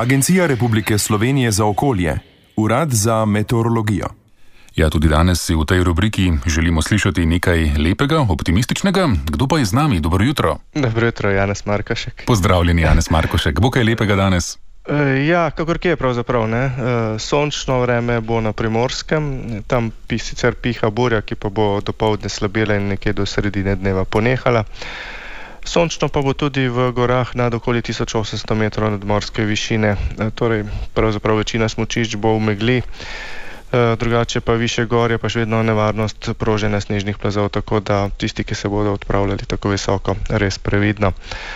Agencija Republike Slovenije za okolje, Urad za meteorologijo. Ja, tudi danes si v tej rubriki želimo slišati nekaj lepega, optimističnega. Kdo pa je z nami? Dobro jutro. Dobro jutro, Janez Markošek. Pozdravljeni, Janez Markošek. Bo kaj lepega danes? Ja, kakor kje pravzaprav, ne. Sončno vreme bo na Primorskem, tam sicer piha burja, ki pa bo dopoldne slabela in nekje do sredine dneva ponehala. Sončno pa bo tudi v gorah nad okoli 1800 metrov nadmorske višine, torej pravzaprav večina smučišč bo v megli, drugače pa višje gorje pa še vedno nevarnost proženja snežnih plazov, tako da tisti, ki se bodo odpravljali tako visoko, res previdno.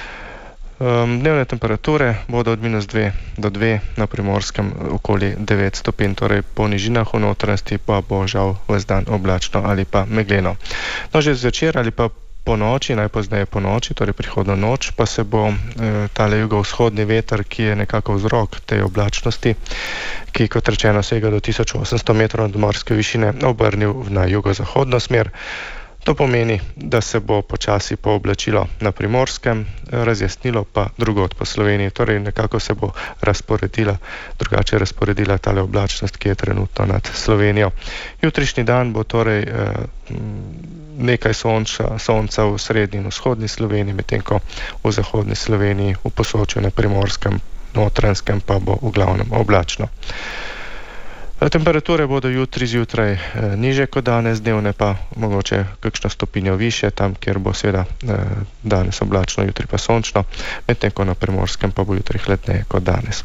Dnevne temperature bodo od -2 do 2, na Primorskem okoli 9 stopinj, torej po nižinah v notranjosti pa bo žal ves dan oblačno ali pa megleno. No, že zvečer ali pa po noči, najpozneje po noči, torej prihodno noč, pa se bo tale jugovzhodni veter, ki je nekako vzrok tej oblačnosti, ki kot rečeno sega do 1800 metrov nadmorske višine, obrnil na jugozahodno smer. To pomeni, da se bo počasi pooblačilo na Primorskem, razjasnilo pa drugod po Sloveniji, torej nekako se bo drugače razporedila tale oblačnost, ki je trenutno nad Slovenijo. Jutrišnji dan bo torej nekaj sonca v srednji in vzhodni Sloveniji, medtem ko v zahodni Sloveniji, v Posočju, na Primorskem, Notranjskem pa bo v glavnem oblačno. Temperature bodo jutri zjutraj nižje kot danes, dnevne pa mogoče kakšno stopinjo višje, tam kjer bo seveda danes oblačno, jutri pa sončno, medtem ko na Primorskem pa bo jutri hladneje kot danes.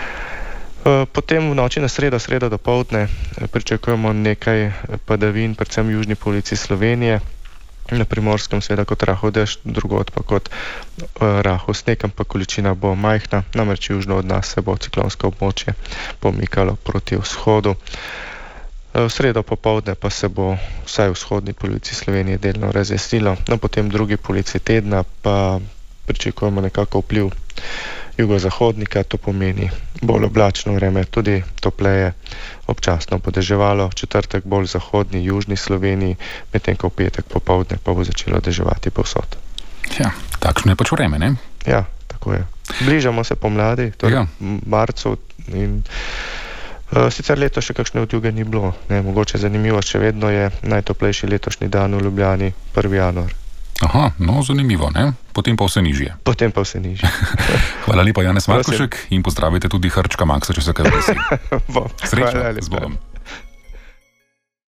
Potem v noči na sredo dopoldne pričakujemo nekaj padavin, predvsem v južni polovici Slovenije, na Primorskem seveda kot rahel dež, drugod pa kot rahel sneg, ampak količina bo majhna, namreč južno od nas se bo ciklonsko območje pomikalo proti vzhodu. V sredo popoldne pa se bo vsaj v vzhodni polovici Slovenije delno razjasnilo, no potem v drugi polovici tedna pa pričakujemo nekako vpliv jugozahodnika, to pomeni bolj oblačno vreme, tudi topleje, občasno bo deževalo, v četrtek bolj zahodni, južni Sloveniji, medtem ko v petek popoldne pa bo začelo deževati povsod. Ja, takšno je pač vreme, ne? Ja, tako je. Bližamo se pomladi, torej marcu in sicer leto še kakšne odjuge ni bilo, ne, mogoče zanimivo, še vedno je najtoplejši letošnji dan v Ljubljani 1. januar. Aha, no zanimivo, ne? Potem pa vse nižje. Potem pa vse nižje. Hvala lepa, Janez Markošek, in pozdravite tudi Hrčka Maksa, če se kaj veseli. Srečno, z Bogom.